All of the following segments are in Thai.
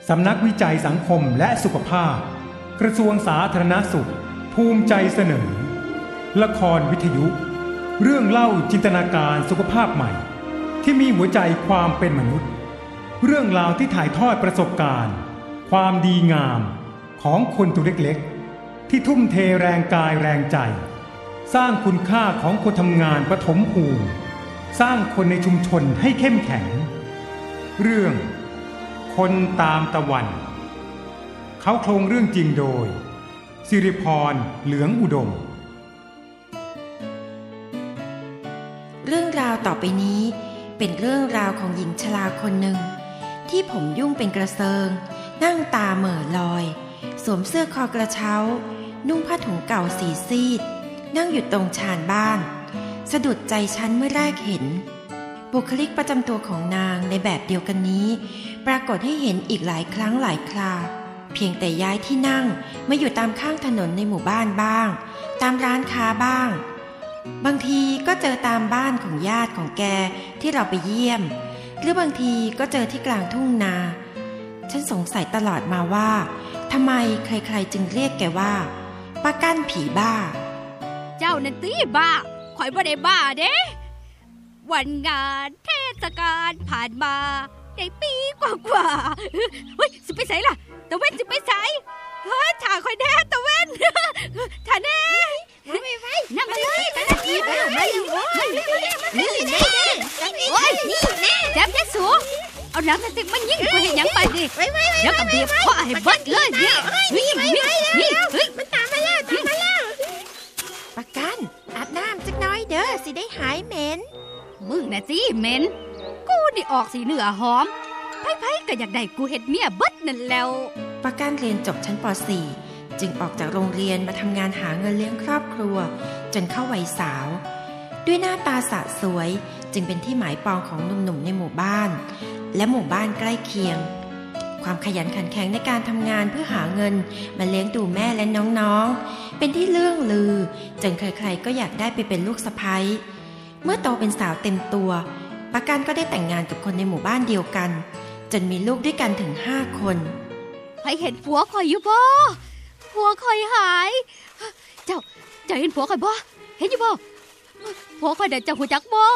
สำนักวิจัยสังคมและสุขภาพกระทรวงสาธารณสุขภูมิใจเสนอละครวิทยุเรื่องเล่าจินตนาการสุขภาพใหม่ที่มีหัวใจความเป็นมนุษย์เรื่องราวที่ถ่ายทอดประสบการณ์ความดีงามของคนตัวเล็กๆที่ทุ่มเทแรงกายแรงใจสร้างคุณค่าของคนทำงานปฐมภูมิสร้างคนในชุมชนให้เข้มแข็งเรื่องคนตามตะวันเขาโครงเรื่องจริงโดยสิริพรเหลืองอุดมเรื่องราวต่อไปนี้เป็นเรื่องราวของหญิงชราคนหนึ่งที่ผมยุ่งเป็นกระเซิงนั่งตาเหม่อลอยสวมเสื้อคอกระเช้านุ่งผ้าถุงเก่าสีซีดนั่งอยู่ตรงชานบ้านสะดุดใจฉันเมื่อแรกเห็นบุคลิกประจำตัวของนางในแบบเดียวกันนี้ปรากฏให้เห็นอีกหลายครั้งหลายคราเพียงแต่ย้ายที่นั่งมาอยู่ตามข้างถนนในหมู่บ้านบ้างตามร้านค้าบ้างบางทีก็เจอตามบ้านของญาติของแกที่เราไปเยี่ยมหรือบางทีก็เจอที่กลางทุ่งนาฉันสงสัยตลอดมาว่าทำไมใครๆจึงเรียกแกว่าป้ากั้นผีบ้าเจ้านั่นตีบ้าข่อยบ่ได้บ้าเด้วันงานเทศกาลผ่านมาได้ปีกว่าเฮ้ยสิไปไสล่ะตะเว้นสิไปไสเฮ้ยถ่าข่อยแน่ตะเว้นถ่าแน่ไว้นั่งมาเลยกันนี่บ้ามาอยู่นี่แน่โอ้ยนี่แน่จับยัดสูเอาหนังสติ๊กมันยิงกูเห็นยังไปดิแล้วก็เบียบพ่อให้เบิดเลยนี่มันตามมาแล้วป้ากั้นอาบน้ำจักน้อยเด้อสิได้หายเหม็นมึงน่ะสิเหม็นกูนี่ออกสีเนื้อหอมไผๆก็อยากได้กูเฮ็ดเมียเบิดนั่นแล้วป้ากั้นเรียนจบชั้นป .4 จึงออกจากโรงเรียนมาทำงานหาเงินเลี้ยงครอบครัวจนเข้าวัยสาวด้วยหน้าตาสะสวยจึงเป็นที่หมายปองของหนุ่มๆในหมู่บ้านและหมู่บ้านใกล้เคียงความขยันขันแข็งในการทำงานเพื่อหาเงินมาเลี้ยงดูแม่และน้องๆเป็นที่เลื่องลือจนใครๆก็อยากได้ไปเป็นลูกสะใภ้เมื่อโตเป็นสาวเต็มตัวป้ากั้นก็ได้แต่งงานกับคนในหมู่บ้านเดียวกันจนมีลูกด้วยกันถึง5 คนให้เห็นผัวข่อยอยู่บ่ผัวข่อยหายเจ้าเห็นผัวข่อยบ่เห็นอยู่บ่ผัวข่อยได้เจ้าหูจักบ่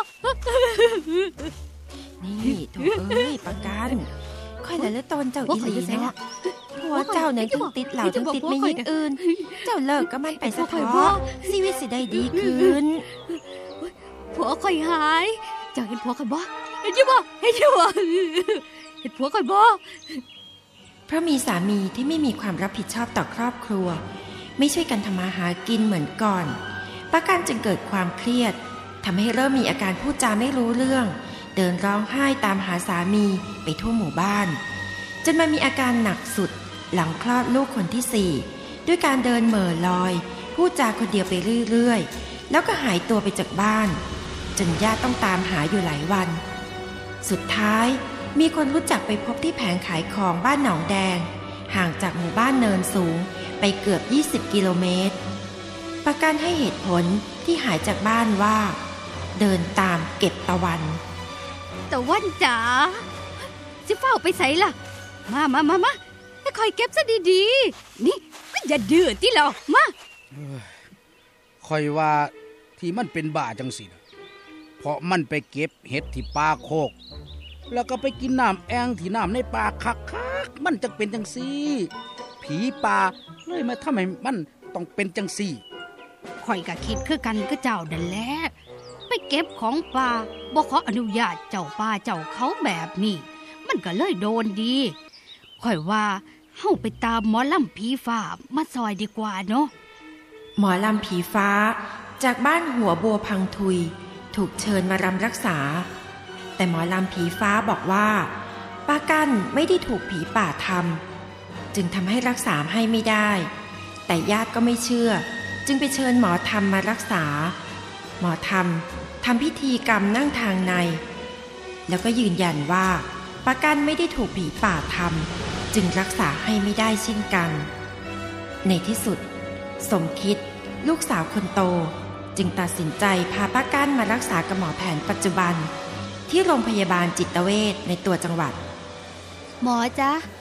นี่โธ่เอ้ยป้ากั้นค่อยละตนเจ้าอีหลีเนาะผัวเจ้าเนี่ยถึงติดเหล้าถึงติดไม่ยิงอื่นเจ้าเลิกก็มันไปซะเถอะชีวิตสิได้ดีขึ้นผัวข่อยหายเจ้าเห็นผัวข่อยบ่เห็นอยู่บ่เห็นผัวข่อยบ่เพราะมีสามีที่ไม่มีความรับผิดชอบต่อครอบครัวไม่ช่วยกันทำมาหากินเหมือนก่อนป้ากั้นจึงเกิดความเครียดทำให้เริ่มมีอาการพูดจาไม่รู้เรื่องเดินร้องไห้ตามหาสามีไปทั่วหมู่บ้านจนมามีอาการหนักสุดหลังคลอดลูกคนที่4ด้วยการเดินเหม่อลอยพูดจาคนเดียวไปเรื่อยๆแล้วก็หายตัวไปจากบ้านจนญาติต้องตามหาอยู่หลายวันสุดท้ายมีคนรู้จักไปพบที่แผงขายของบ้านหนองแดงห่างจากหมู่บ้านเนินสูงไปเกือบ20 กิโลเมตรป้ากั้นให้เหตุผลที่หายจากบ้านว่าเดินตามเก็บตะวันตะวันจ๋าสิเฝ้าไปไสล่ะมาให้คอยเก็บซะดีๆนี่อย่าดื้อติเรามาคอยว่าที่มันเป็นบ้าจังสิเพราะมันไปเก็บเห็ดที่ป่าโคกแล้วก็ไปกินน้ำแองที่น้ำในป่าคักมันจังเป็นจังซี่ผีป่าเลยมาทำให้มันต้องเป็นจังซี่ข่อยก็คิดคือกันกับเจ้านั่นแหละไปเก็บของป่าบ่ขออนุญาตเจ้าป่าเจ้าเขาแบบนี้มันก็เลยโดนดีข่อยว่าเฮาไปตามหมอลำผีฟ้ามาซอยดีกว่าเนาะหมอลำผีฟ้าจากบ้านหัวบัวพังทุยถูกเชิญมารำรักษาแต่หมอลำผีฟ้าบอกว่าป้ากั้นไม่ได้ถูกผีป่าทำจึงทำให้รักษาให้ไม่ได้แต่ญาติก็ไม่เชื่อจึงไปเชิญหมอธรรมมารักษาหมอธรรมทำพิธีกรรมนั่งทางในแล้วก็ยืนยันว่าป้ากั้นไม่ได้ถูกผีป่าทำจึงรักษาให้ไม่ได้เช่นกันในที่สุดสมคิดลูกสาวคนโตจึงตัดสินใจพาป้ากั้นมารักษากับหมอแผนปัจจุบันที่โรงพยาบาลจิตเวชในตัวจังหวัดหมอจ๊ะ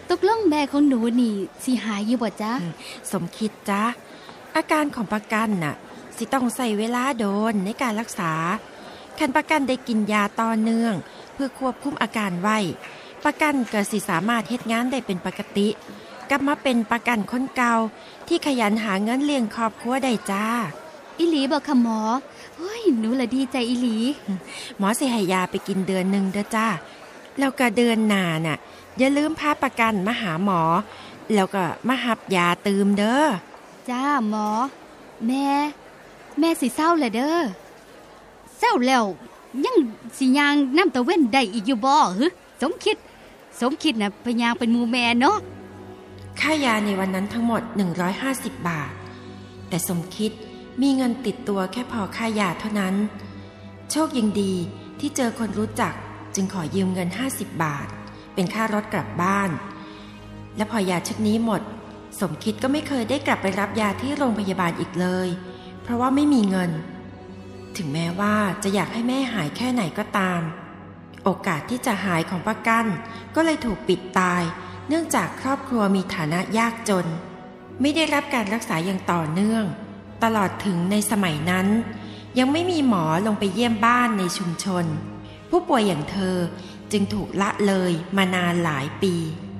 ตกลงแม่ของหนูนี่สิหายอยู่บ่จ๊ะสมคิดจ๊ะอาการของประกันน่ะสิต้องใส่เวลาโดนในการรักษาคันประกันได้กินยาต่อเนื่องเพื่อควบคุมอาการไว้ประกันก็สิสามารถเฮ็ดงานได้เป็นปกติกลับมาเป็นประกันคนเก่าที่ขยันหาเงินเลี้ยงครอบครัวได้จ้าอีหลีบอกค่ะหมอเฮ้ยหนูละดีใจอีหลีหมอสิให้ยาไปกินเดือนหนึ่งเด้อจ้าแล้วก็เดือนหน้าน่ะอย่าลืมพาประกันมาหาหมอแล้วก็มาหับยาตื่มเด้อจ้าหมอแม่สิเศร้าเลยเด้อเศร้าแล้วยังสิยางน้ำตะเว้นได้อีกอยู่บ่ฮึสมคิดน่ะไปยางเป็นหมู่แม่เนาะค่ายาในวันนั้นทั้งหมด150 บาทแต่สมคิดมีเงินติดตัวแค่พอค่ายาเท่านั้นโชคยังดีที่เจอคนรู้จักจึงขอยืมเงิน50 บาทเป็นค่ารถกลับบ้านและพอยาชุดนี้หมดสมคิดก็ไม่เคยได้กลับไปรับยาที่โรงพยาบาลอีกเลยเพราะว่าไม่มีเงินถึงแม้ว่าจะอยากให้แม่หายแค่ไหนก็ตามโอกาสที่จะหายของป้ากั้นก็เลยถูกปิดตายเนื่องจากครอบครัวมีฐานะยากจนไม่ได้รับการรักษาอย่างต่อเนื่องตลอดถึงในสมัยนั้นยังไม่มีหมอลงไปเยี่ยมบ้านในชุมชนผู้ป่วยอย่างเธอจึงถูกละเลยมานานหลายปี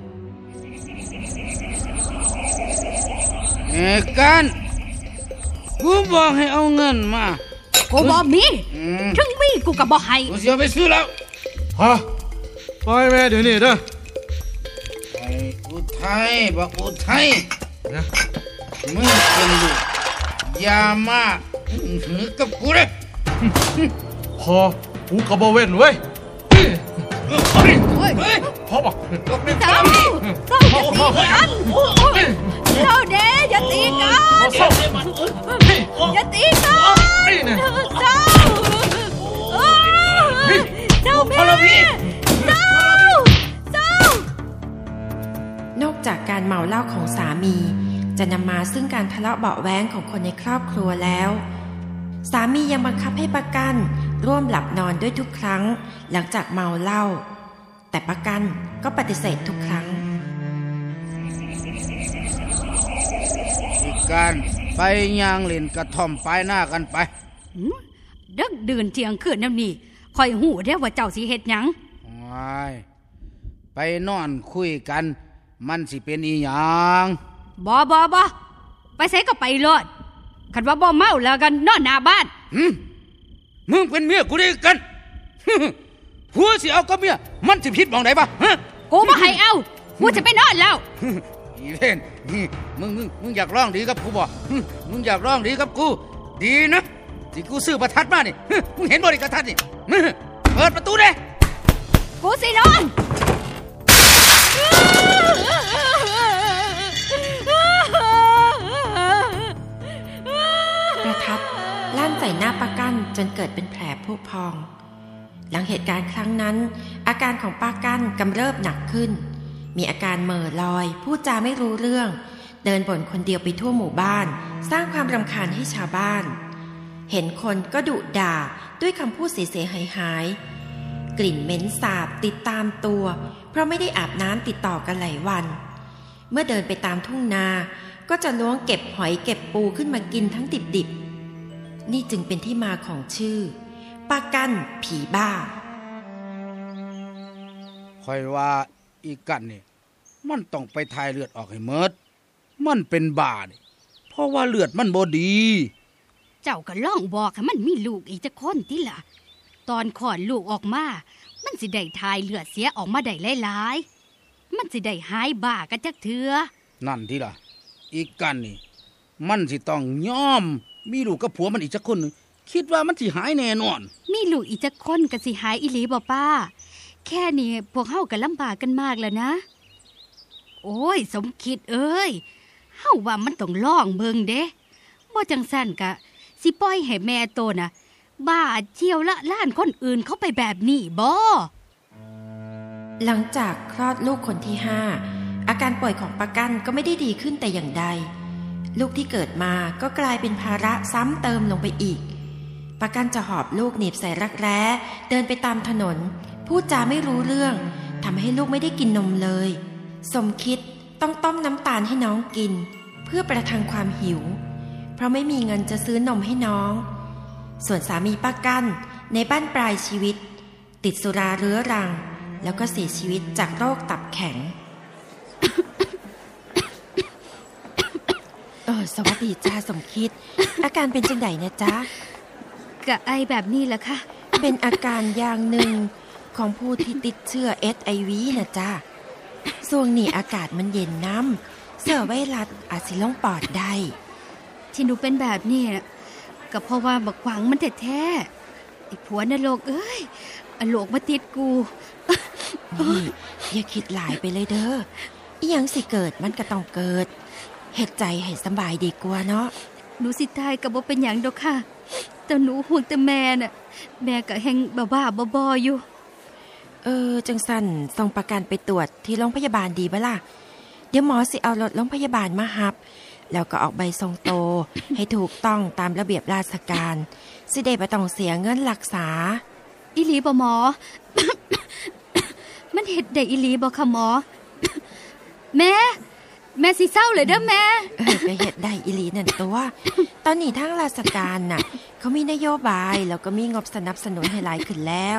กันกูบอกให้เอาเงินมากูบอกมีถึงมีกูก็บอกให้กูจะไปซื้อแล้วฮะปล่อยแม่เดี๋ยวนี้เด้อไอ้อุทัยบอกอุทัยนะมึงเป็นลูกอย่ามาหือกับกูเลยพอกูก็บ่เว้นเว้ยพอบอกเจ้าเด้อย่าตีกันอย่าตีกันเจ้าแม่นอกจากการเมาเหล้าของสามีจะนำมาซึ่งการทะเลาะเบาะแว้งของคนในครอบครัวแล้วสามียังบังคับให้ป้ากั้นร่วมหลับนอนด้วยทุกครั้งหลังจากเมาเหล้าแต่ป้ากั้นก็ปฏิเสธทุกครั้งการไปย่างเล่นกระท่อมปลายหน้ากันไปดึกดื่นเที่ยงคืนน้ำนี่คอยหูได้ว่าเจ้าสิเฮ็ดหยังไปนอนคุยกันมันสิเป็นอีหยังบ่ไปไสก็ไปโลดคันว่าบ่เมาแล้วกันนอนหน้าบ้านมึงเป็นเมียกูได้กันผัวสิเอากับเมียมันสิผิดหม่องใดบ่กูบ่ให้เอากูจะไปนอนแล้วอีเล่นมึงอยากร้องดีกับกูบ่มึงอยากร้องดีกับกูดีนะที่กูซื้อประทัดมานี่มึงเห็นบ่ดิประทัดนี่เปิดประตูเด้กูสินอนประทัดลั่นใส่หน้าป้ากั้นจนเกิดเป็นแผลพุพองหลังเหตุการณ์ครั้งนั้นอาการของป้ากั้นกำเริบหนักขึ้นมีอาการเหม่อลอยพูดจาไม่รู้เรื่องเดินบ่นคนเดียวไปทั่วหมู่บ้านสร้างความรำคาญให้ชาวบ้านเห็นคนก็ดุด่าด้วยคำพูดเสียหายกลิ่นเหม็นสาบติดตามตัวเพราะไม่ได้อาบน้ำติดต่อกันหลายวันเมื่อเดินไปตามทุ่งนาก็จะล้วงเก็บหอยเก็บปูขึ้นมากินทั้งดิบๆนี่จึงเป็นที่มาของชื่อป้ากั้นผีบ้าค่อยว่าอีกันนี่มันต้องไปทายเลือดออกให้หมดมันเป็นบ้านี่เพราะว่าเลือดมันบ่ดีเจ้าก็ลองบอกให้มันมีลูกอีกจักคนติล่ะตอนคลอดลูกออกมามันสิได้ทายเลือดเสียออกมาได้หลายๆมันสิได้หายบ้ากันจักเทื่อนั่นที่ล่ะอีกันนี่มันสิต้องยอมมีลูกกับผัวมันอีกจักคนนึงคิดว่ามันสิหายแน่นอนมีลูกอีกจักคนก็สิหายอีหลีบ่ป้าแค่นี้พวกเฮาก็ลำบากกันมากแล้วนะโอ้ยสมคิดเอ้ยเฮาว่ามันต้องลองเบิ่งเด้บ่จังซั่นก็สิปล่อยให้แม่โตน่ะบ้าเที่ยวละล้านคนอื่นเข้าไปแบบนี้บ่หลังจากคลอดลูกคนที่5อาการป่วยของป้ากั้นก็ไม่ได้ดีขึ้นแต่อย่างใดลูกที่เกิดมาก็กลายเป็นภาระซ้ำเติมลงไปอีกป้ากั้นจะหอบลูกหนีบใส่รักแร้เดินไปตามถนนพูดจาไม่รู้เรื่องทำให้ลูกไม่ได้กินนมเลยสมคิดต้องต้มน้ำตาลให้น้องกินเพื่อประทังความหิวเพราะไม่มีเงินจะซื้อนมให้น้องส่วนสามีป้ากั้นในบ้านปลายชีวิตติดสุราเรื้อรังแล้วก็เสียชีวิตจากโรคตับแข็ง สวัสดีจ้าสมคิดอาการเป็นจังไดนะจ๊ะกะไอแบบนี้แหละค่ะเป็นอาการอย่างหนึ่งของผู้ที่ติดเชื้อ HIV นะจ๊ะช่วงนี้อากาศมันเย็นน้ำเสื้อไวรัสอาจสิลงปอดได้ที่หนูเป็นแบบนี้ก็เพราะว่าบักหวังมันแท้ๆไอ้ผัวนรกเอ้ยอโลกมาติดกูนี่อย่าคิดหลายไปเลยเด้ออีหยังสิเกิดมันก็ต้องเกิดเฮ็ดใจให้สบายดีกว่าเนาะหนูสิตายก็บ่เป็นหยังดอกค่ะแต่หนูห่วงแต่แม่น่ะแม่ก็แฮงบ้าๆบอๆอยู่จังสั่นส่งประกันไปตรวจที่โรงพยาบาลดีบ่ล่ะเดี๋ยวหมอสิเอารถโรงพยาบาลมารับแล้วก็ออกใบส่งโต ให้ถูกต้องตามระเบียบราชการสิได้บ่ต้องเสียเงินรักษาอีหลีบ่หมอ มันเฮ็ดได้อีหลีบ่ค่ะหมอ แม่สิเศร้าเลยเด้อแม่ก็เฮ็ดได้อีหลีนั่นตัวตอนนี้ทางราชการน่ะเขามีนโยบายแล้วก็มีงบสนับสนุนให้หลายขึ้นแล้ว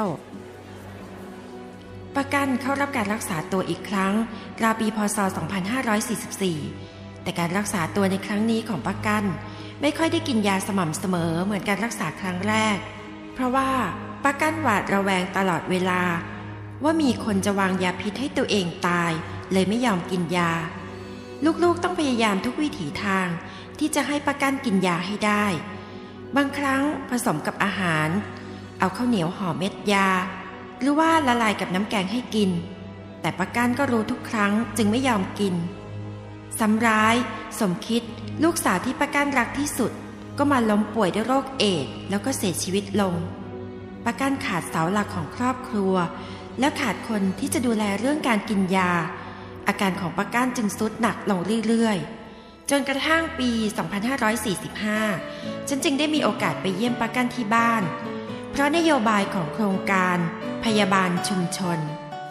ประกันเข้ารับการรักษาตัวอีกครั้งราวปีพ.ศ. 2544แต่การรักษาตัวในครั้งนี้ของประกันไม่ค่อยได้กินยาสม่ำเสมอเหมือนการรักษาครั้งแรกเพราะว่าประกันหวาดระแวงตลอดเวลาว่ามีคนจะวางยาพิษให้ตัวเองตายเลยไม่ยอมกินยาลูกๆต้องพยายามทุกวิถีทางที่จะให้ประกันกินยาให้ได้บางครั้งผสมกับอาหารเอาข้าวเหนียวห่อเม็ดยาหรือว่าละลายกับน้ำแกงให้กินแต่ประกันก็รู้ทุกครั้งจึงไม่ยอมกินซ้ำร้ายสมคิดลูกสาวที่ประกันรักที่สุดก็มาล้มป่วยด้วยโรคเอดส์แล้วก็เสียชีวิตลงประกันขาดเสาหลักของครอบครัวและขาดคนที่จะดูแลเรื่องการกินยาอาการของประกันจึงทรุดหนักลงเรื่อยๆจนกระทั่งปี 2545 ฉันจึงได้มีโอกาสไปเยี่ยมประกันที่บ้านเพราะนโยบายของโครงการพยาบาลชุมชน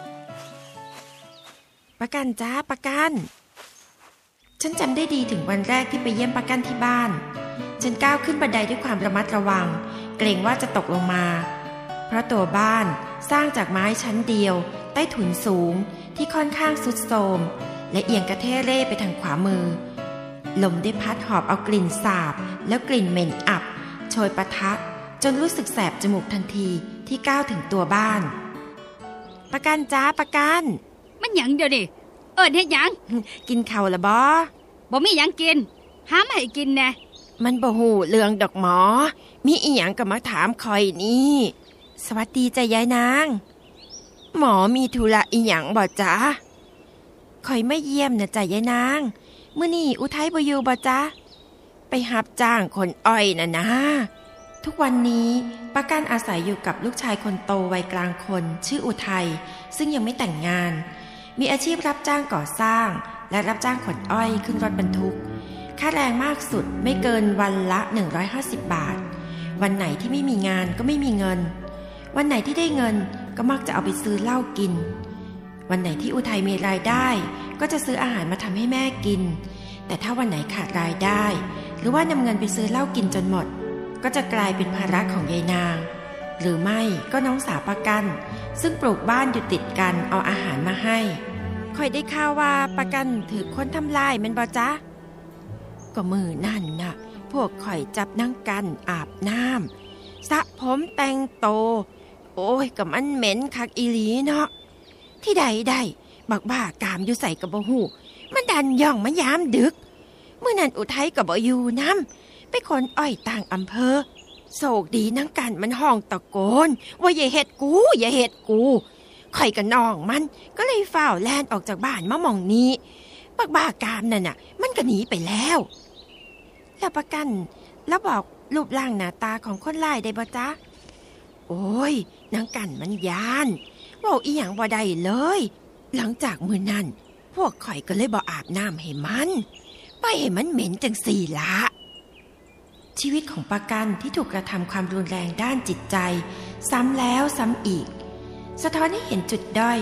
ประกันจ้าประกันฉันจำได้ดีถึงวันแรกที่ไปเยี่ยมประกันที่บ้านฉันก้าวขึ้นบันไดด้วยความระมัดระวังเกรงว่าจะตกลงมาเพราะตัวบ้านสร้างจากไม้ชั้นเดียวใต้ถุนสูงที่ค่อนข้างทรุดโทรมและเอียงกระเทเร่ไปทางขวามือลมได้พัดหอบเอากลิ่นสาบแล้วกลิ่นเหม็นอับโชยปะทะจนรู้สึกแสบจมูกทันทีที่ก้าวถึงตัวบ้านประกันจ้าประกันมันหยังเดี๋ยวดิเฮ็ดหยังกินข้าวละบ่มีหยังกินห้ามให้กินแน่มันบ่ฮู้เรื่องดอกหมอมีอีหยังก็มาถามข่อยนี่สวัสดีจ้ะยายนางหมอมีธุระอีหยังบ่จ๊ะข่อยมาเยี่ยมนะจ้ะยายนางมื้อนี้อุทัยบ่อยู่บ่จ๊ะไปรับจ้างคนอ้อยน่ะนะทุกวันนี้ประกันอาศัยอยู่กับลูกชายคนโตวัยกลางคนชื่ออุทัยซึ่งยังไม่แต่งงานมีอาชีพรับจ้างก่อสร้างและรับจ้างขนอ้อยขึ้นรถบรรทุกค่าแรงมากสุดไม่เกินวันละ150 บาทวันไหนที่ไม่มีงานก็ไม่มีเงินวันไหนที่ได้เงินก็มักจะเอาไปซื้อเหล้ากินวันไหนที่อุทัยมีรายได้ก็จะซื้ออาหารมาทำให้แม่กินแต่ถ้าวันไหนขาดรายได้หรือว่านำเงินไปซื้อเหล้ากินจนหมดก็จะกลายเป็นภาระของยายนางหรือไม่ก็น้องสาวประกันซึ่งปลูกบ้านอยู่ติดกันเอาอาหารมาให้ค่อยได้ข่าวว่าประกันถือคนทำลายแม่นบ่จ๊ะก็มือนั่นน่ะพวกข่อยจับนางกันอาบน้ำสระผมแต่งโตโอ้ยก็มันเหม็นคักอีหลีเนาะที่ใดได้บักบ้ากามอยู่ใส่กับบ่ฮู้มันดันย่องมายามดึกเมื่อนั้นอุทัยก็บ่อยู่นำไปขนอ้อยต่างอำเภอโศกดีนางกันมันห้องตะโกนว่าอย่าเฮ็ดกูอย่าเฮ็ดกูข่อยกับน้องมันก็เลยฝ้าวแล่นออกจากบ้านมาหม่องนี้บักบ้ากามนั่นน่ะมันก็หนีไปแล้วแล้วประกันแล้วบอกรูปร่างหน้าตาของคนร้ายได้บ่จ๊ะโอ้ยนางกันมันย้านเว้าอีหยังบ่ได้เลยหลังจากมื้อนั้นพวกข่อยก็เลยบ่อาบน้ำให้มันไปให้มันเหม็นจังสี่ละชีวิตของประกันที่ถูกกระทำความรุนแรงด้านจิตใจซ้ำแล้วซ้ำอีกสะท้อนให้เห็นจุดด้อยข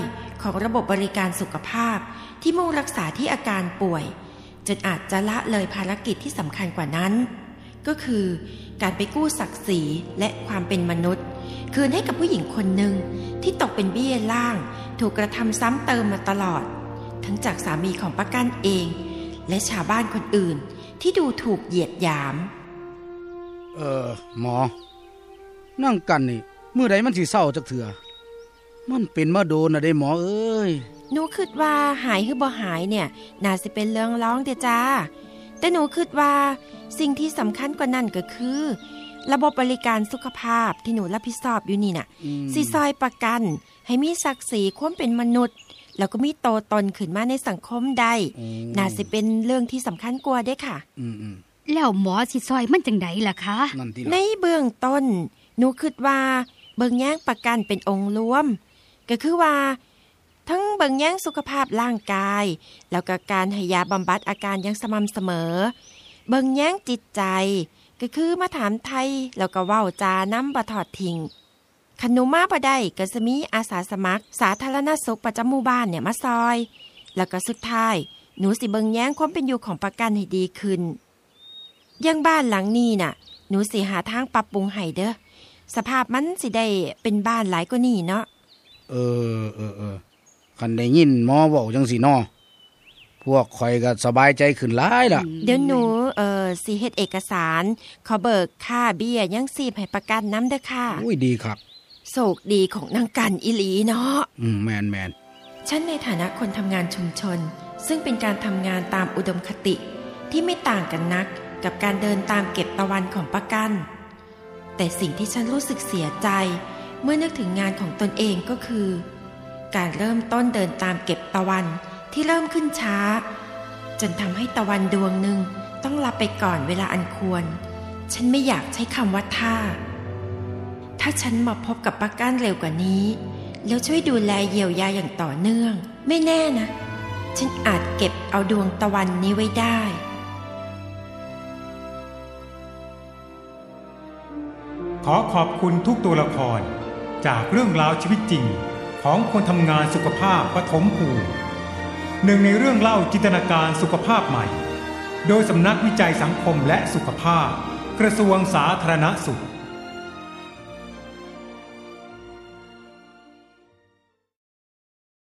ของระบบบริการสุขภาพที่มุ่งรักษาที่อาการป่วยจนอาจจะละเลยภารกิจที่สำคัญกว่านั้นก็คือการไปกู้ศักดิ์ศรีและความเป็นมนุษย์คืนให้กับผู้หญิงคนหนึ่งที่ตกเป็นเบี้ยล่างถูกกระทำซ้ำเติมมาตลอดทั้งจากสามีของป้ากั้นเองและชาวบ้านคนอื่นที่ดูถูกเหยียดหยามหมอนั่งกันนี่เมื่อใดมันสิเศร้าจักเถื่อมันเป็นมาโดนน่ะได้หมอเอ้ยหนูคิดว่าหายหรือบ่หายเนี่ยน่าสิเป็นเรื่องร้องเด้อจ้าแต่หนูคิดว่าสิ่งที่สำคัญกว่านั้นก็คือระบบบริการสุขภาพที่หนูรับผิดชอบอยู่นี่น่ะสิซอยประกันให้มีศักดิ์ศรีความเป็นมนุษย์แล้วก็มีโตตนขึ้นมาในสังคมได้น่าสิเป็นเรื่องที่สำคัญกว่าเด้อค่ะแล้วหมอสิซอยมันจังไดล่ะคะในเบื้องต้นหนูคิดว่าเบิ่งแย่งประกันเป็นองค์รวมก็คือว่าทั้งเบิ่งแย่งสุขภาพร่างกายแล้วก็การให้ยาบำบัดอาการอย่างสม่ำเสมอเบิ่งแย่งจิตใจก็คือมาถามไทยแล้วก็เว้าจานำบ่ทอดทิ้งคันหนูมาบ่ได้ก็จะมีอาสาสมัครสาธารณสุขประจำหมู่บ้านเนี่ยมาซอยแล้วก็สุดท้ายหนูสิเบิ่งแย่งความเป็นอยู่ของประกันให้ดีขึ้นอย่างบ้านหลังนี้น่ะหนูสิหาทางปรับปรุงให้เด้อสภาพมันสิได้เป็นบ้านหลายกว่านี้เนาะคันได้ยินหมอเว้าจังซี่เนาะพวกข่อยก็สบายใจขึ้นหลายล่ะเดี๋ยวหนูสิเฮ็ดเอกสารขอเบิกค่าเบี้ยยังชีพให้ประกันนำเด้อค่ะอุ้ยดีครับโชคดีของนางกันอีหลีเนาะแม่นฉันในฐานะคนทำงานชุมชนซึ่งเป็นการทำงานตามอุดมคติที่ไม่ต่างกันนักกับการเดินตามเก็บตะวันของประกันแต่สิ่งที่ฉันรู้สึกเสียใจเมื่อนึกถึงงานของตนเองก็คือการเริ่มต้นเดินตามเก็บตะวันที่เริ่มขึ้นช้าจนทำให้ตะวันดวงหนึ่งต้องลับไปก่อนเวลาอันควรฉันไม่อยากใช้คำว่าถ้าฉันมาพบกับป้าก้านเร็วกว่านี้แล้วช่วยดูแลเยียวยาอย่างต่อเนื่องไม่แน่นะฉันอาจเก็บเอาดวงตะวันนี้ไว้ได้ขอขอบคุณทุกตัวละครจากเรื่องราวชีวิตจริงของคนทำงานสุขภาพปฐมภูมิหนึ่งในเรื่องเล่าจินตนาการสุขภาพใหม่โดยสำนักวิจัยสังคมและสุขภาพกระทรวงสาธารณสุข